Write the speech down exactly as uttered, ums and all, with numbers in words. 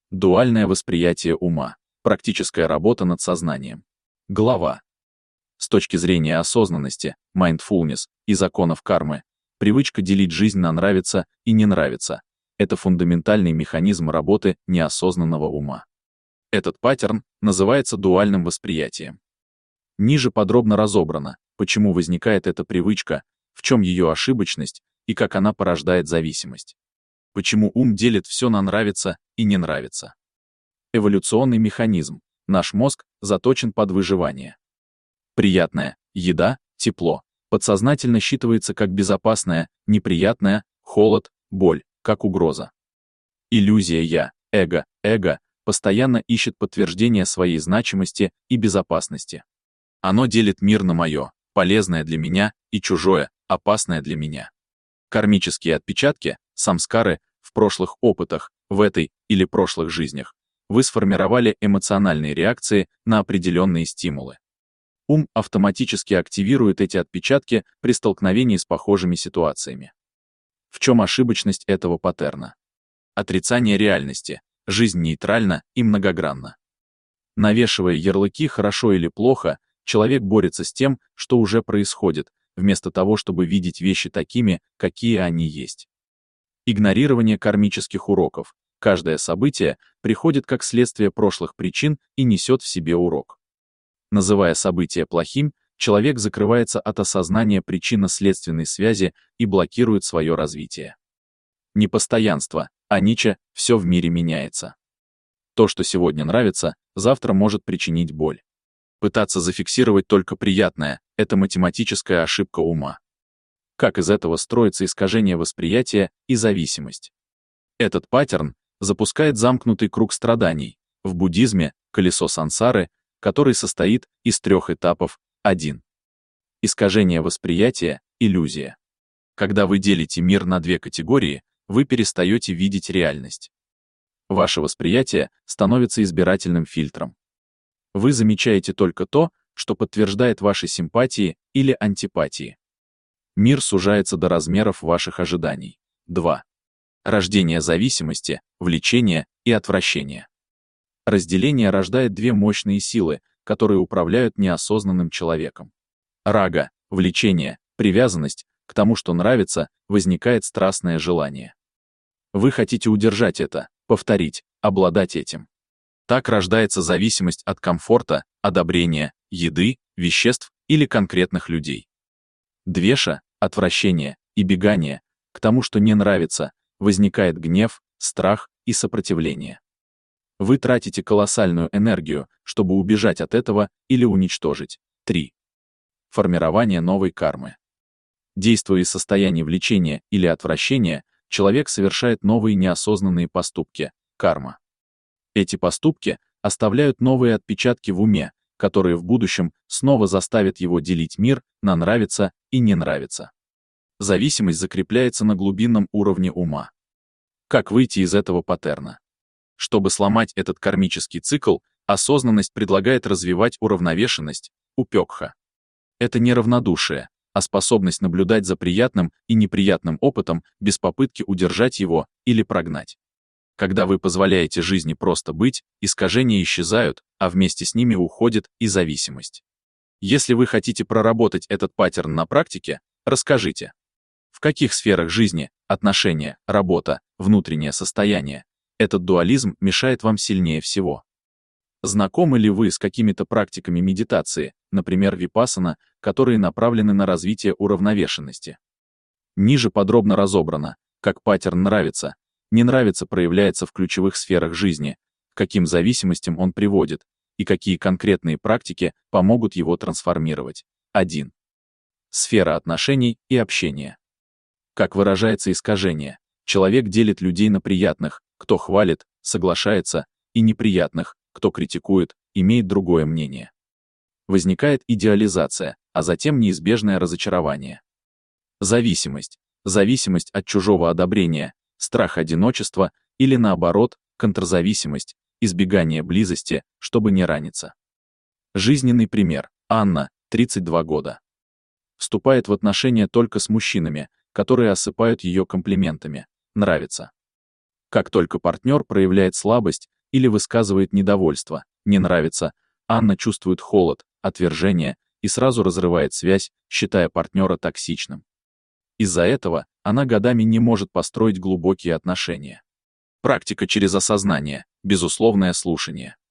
Дуальное восприятие ума. Практическая работа над сознанием. Глава. С точки зрения осознанности, mindfulness и законов кармы, привычка делить жизнь на нравится и не нравится — это фундаментальный механизм работы неосознанного ума. Этот паттерн называется дуальным восприятием. Ниже подробно разобрано, почему возникает эта привычка, в чем ее ошибочность и как она порождает зависимость. Почему ум делит все на нравится и не нравится. Эволюционный механизм. Наш мозг заточен под выживание. Приятная еда, тепло подсознательно считывается как безопасное, неприятное, холод, боль, как угроза. Иллюзия «я», эго, эго постоянно ищет подтверждение своей значимости и безопасности. Оно делит мир на мое, полезное для меня, и чужое, опасное для меня. Кармические отпечатки, самскары, в прошлых опытах, в этой или прошлых жизнях, вы сформировали эмоциональные реакции на определенные стимулы. Ум автоматически активирует эти отпечатки при столкновении с похожими ситуациями. В чем ошибочность этого паттерна? Отрицание реальности. Жизнь нейтральна и многогранна. Навешивая ярлыки «хорошо» или «плохо», человек борется с тем, что уже происходит, вместо того, чтобы видеть вещи такими, какие они есть. Игнорирование кармических уроков. Каждое событие приходит как следствие прошлых причин и несет в себе урок. Называя событие плохим, человек закрывается от осознания причинно-следственной связи и блокирует свое развитие. Непостоянство, анича, все в мире меняется. То, что сегодня нравится, завтра может причинить боль. Пытаться зафиксировать только приятное — это математическая ошибка ума. Как из этого строится искажение восприятия и зависимость? Этот паттерн запускает замкнутый круг страданий, в буддизме — колесо сансары, который состоит из трех этапов. один. Искажение восприятия, иллюзия. Когда вы делите мир на две категории, вы перестаете видеть реальность. Ваше восприятие становится избирательным фильтром. Вы замечаете только то, что подтверждает ваши симпатии или антипатии. Мир сужается до размеров ваших ожиданий. два. Рождение зависимости, влечения и отвращения. Разделение рождает две мощные силы, которые управляют неосознанным человеком. Рага, влечение, привязанность к тому, что нравится, возникает страстное желание. Вы хотите удержать это, повторить, обладать этим. Так рождается зависимость от комфорта, одобрения, еды, веществ или конкретных людей. Двеша, отвращение и бегание к тому, что не нравится, возникает гнев, страх и сопротивление. Вы тратите колоссальную энергию, чтобы убежать от этого или уничтожить. три. Формирование новой кармы. Действуя из состояния влечения или отвращения, человек совершает новые неосознанные поступки, карма. Эти поступки оставляют новые отпечатки в уме, которые в будущем снова заставят его делить мир на нравится и не нравится. Зависимость закрепляется на глубинном уровне ума. Как выйти из этого паттерна? Чтобы сломать этот кармический цикл, осознанность предлагает развивать уравновешенность, упекха. Это не равнодушие, а способность наблюдать за приятным и неприятным опытом без попытки удержать его или прогнать. Когда вы позволяете жизни просто быть, искажения исчезают, а вместе с ними уходит и зависимость. Если вы хотите проработать этот паттерн на практике, расскажите, в каких сферах жизни, отношения, работа, внутреннее состояние, этот дуализм мешает вам сильнее всего. Знакомы ли вы с какими-то практиками медитации, например, випассана, которые направлены на развитие уравновешенности? Ниже подробно разобрано, как паттерн нравится, не нравится проявляется в ключевых сферах жизни, к каким зависимостям он приводит, и какие конкретные практики помогут его трансформировать. один. Сфера отношений и общения. Как выражается искажение, человек делит людей на приятных, кто хвалит, соглашается, и неприятных, кто критикует, имеет другое мнение. Возникает идеализация, а затем неизбежное разочарование. Зависимость. Зависимость от чужого одобрения, страх одиночества или, наоборот, контрзависимость, избегание близости, чтобы не раниться. Жизненный пример. Анна, тридцать два года. Вступает в отношения только с мужчинами, которые осыпают ее комплиментами. Нравится. Как только партнер проявляет слабость, или высказывает недовольство, не нравится, Анна чувствует холод, отвержение и сразу разрывает связь, считая партнера токсичным. Из-за этого она годами не может построить глубокие отношения. Практика через осознание, безусловное слушание.